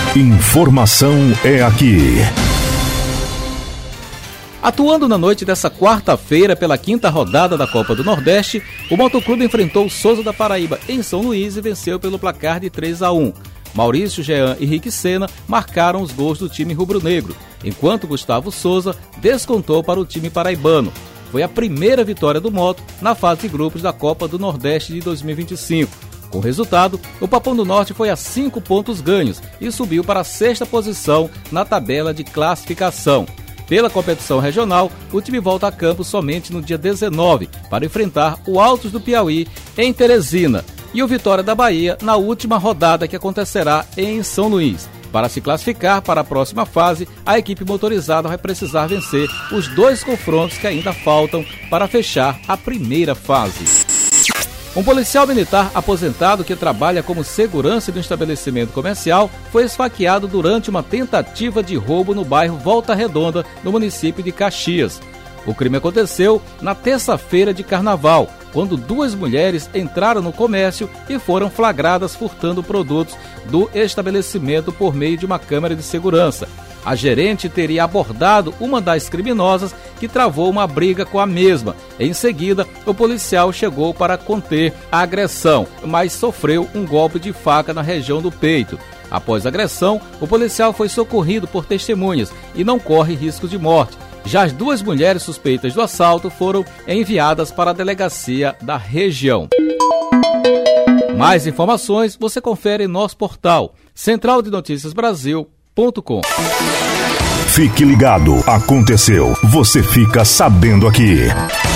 Informação é aqui. Atuando na noite dessa quarta-feira pela 5ª rodada da Copa do Nordeste, o Motoclube enfrentou o Souza da Paraíba em São Luís e venceu pelo placar de 3-1. Maurício, Jean e Rick Sena marcaram os gols do time rubro-negro, enquanto Gustavo Souza descontou para o time paraibano. Foi a primeira vitória do Moto na fase de grupos da Copa do Nordeste de 2025. Com o resultado, o Papão do Norte foi a 5 pontos ganhos e subiu para a 6ª posição na tabela de classificação. Pela competição regional, o time volta a campo somente no dia 19 para enfrentar o Altos do Piauí em Teresina e o Vitória da Bahia na última rodada que acontecerá em São Luís. Para se classificar para a próxima fase, a equipe motorizada vai precisar vencer os 2 confrontos que ainda faltam para fechar a primeira fase. Um policial militar aposentado que trabalha como segurança de um estabelecimento comercial foi esfaqueado durante uma tentativa de roubo no bairro Volta Redonda, no município de Caxias. O crime aconteceu na terça-feira de carnaval, quando 2 mulheres entraram no comércio e foram flagradas furtando produtos do estabelecimento por meio de uma câmera de segurança. A gerente teria abordado uma das criminosas, que travou uma briga com a mesma. Em seguida, o policial chegou para conter a agressão, mas sofreu um golpe de faca na região do peito. Após a agressão, o policial foi socorrido por testemunhas e não corre risco de morte. Já as 2 mulheres suspeitas do assalto foram enviadas para a delegacia da região. Mais informações você confere em nosso portal centraldenoticiasbrasil.com. Fique ligado, aconteceu, você fica sabendo aqui.